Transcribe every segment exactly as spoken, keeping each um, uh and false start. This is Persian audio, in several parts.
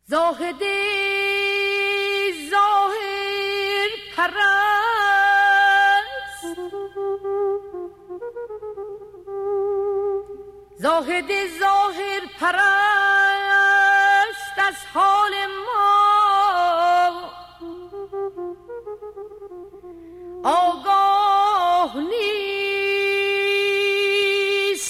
زاهد ظاهر پرست، زاهد ظاهر پرست از حال ما آگاه نیست،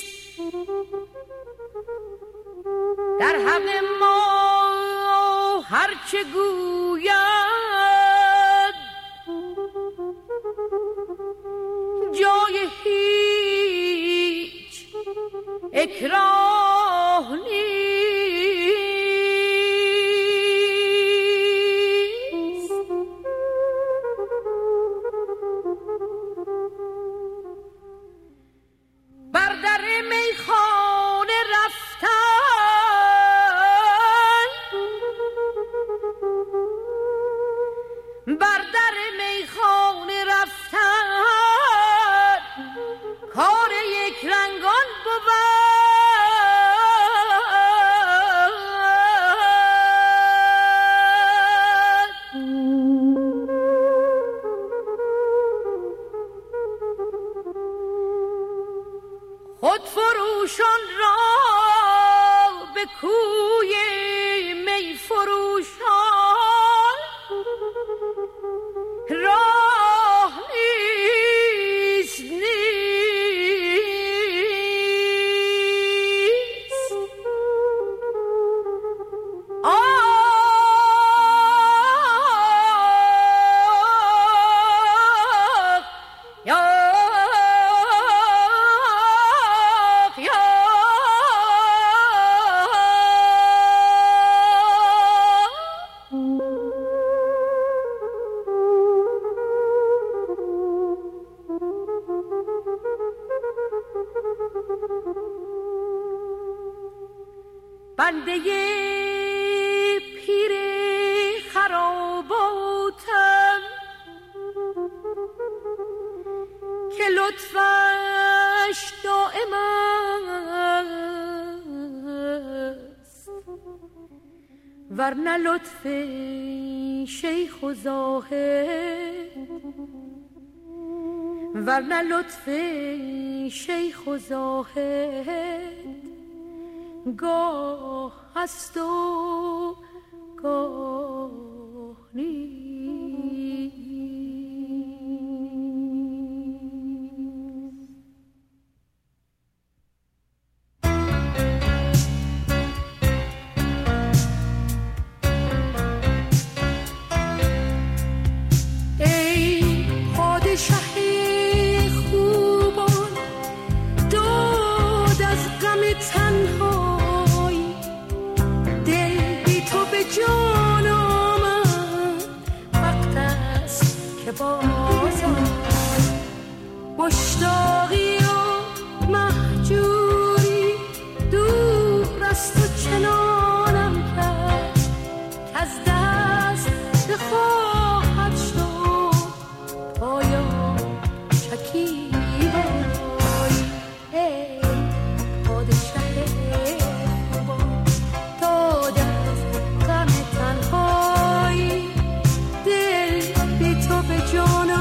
در حق ما هرچه گوید جای هیچ اکراه نیست. بر در میخانه رفتن، بر در میخانه رفتن کار یک رنگان بود. خود فروشان را به کوی می فروشان راه نیست نیست. آه یا بنده پیر خراباتم که لطفش دائم است، ورنه لطف شیخ و زاهد، ورنه لطف شیخ و زاهد گاه هست و گاه نیست. ای پادشه خوبان داد از غم تنهایی، دل بی تو به جان آمد، وقت است که بازم مشتاقی و مهجوری دور از تو چنانم کرد که از دست بخواهد شد پایا شکیبایی. ای پادشه خوبان داد از غم تنهایی، دل بی تو به جان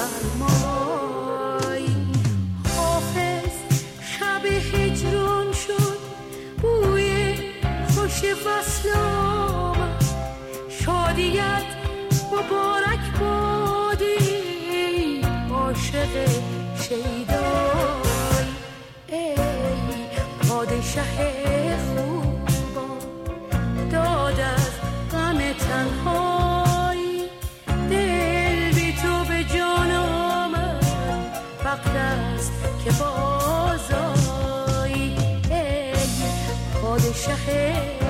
بفرمای. حافظ شب هجران شد، بوی خوش وصل آمد، شادیت مبارک بادی عاشق شیدای. ای پادشه خوبان داد از غم تنهایی، دل بی تو به جان آمد، وقت است که بازایی. ای پادشه